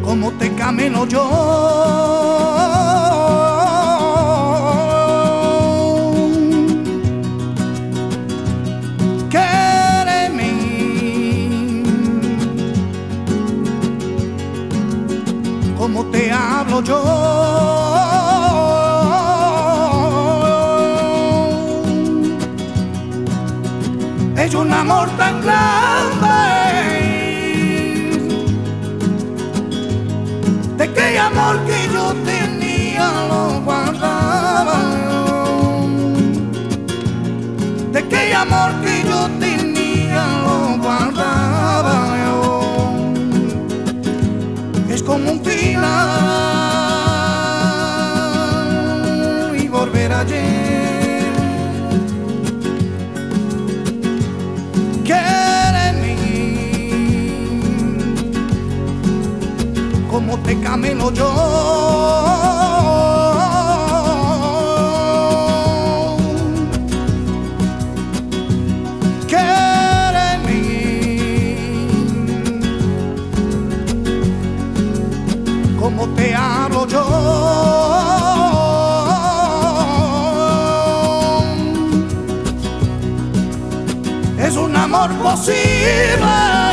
como te camino yo. Quéreme como te hablo yo. Es un amor tan grande, de aquel amor que yo tenía lo guardaba, de aquel amor que yo tenía lo guardaba. Es como un final y volver ayer. Quéreme como te camino yo. Quéreme como te hablo yo. Es un amor posible,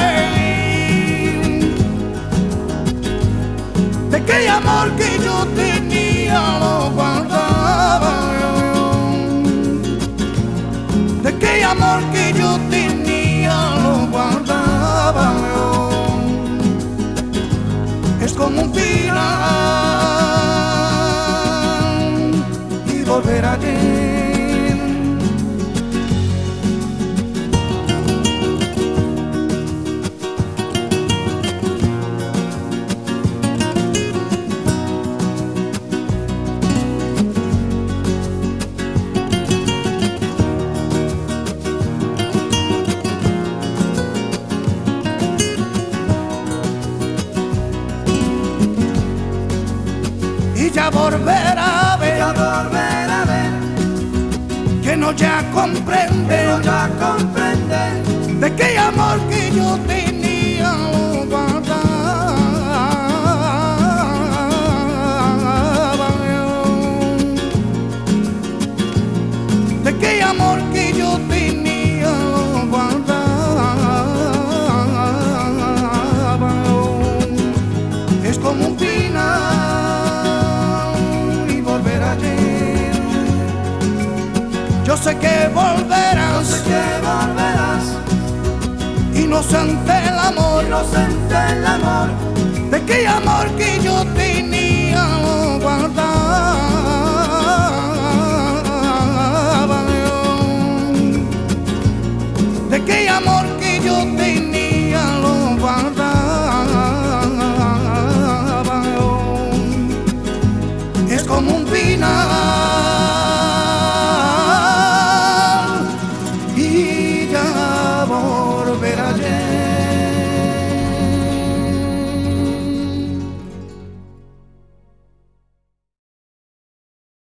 de aquel amor que yo tenía lo guardaba, de aquel amor que yo tenía lo guardaba. Es como un final y volver ayer. Ya volver a ver, que no ya comprende, de aquel amor que yo tenía lo guardaba, de aquel amor que yo tenía lo guardaba. Es como un final ayer. Yo sé que volverás, inocente el amor, de aquel amor que yo tenía lo guardaba, de aquel amor